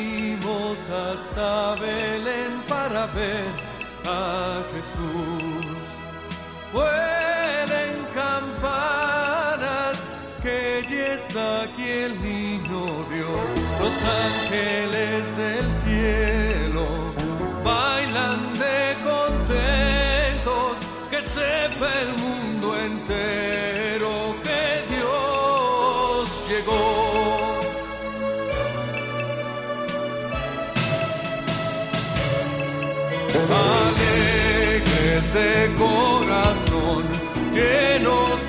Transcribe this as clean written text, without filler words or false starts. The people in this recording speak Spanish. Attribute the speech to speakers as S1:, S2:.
S1: salimos hasta Belén para ver a Jesús. Vuelen campanas, que ya está aquí el niño Dios. Los ángeles del cielo bailan de contentos, que sepa el mundo entero que Dios llegó. Alegres de corazón, llenos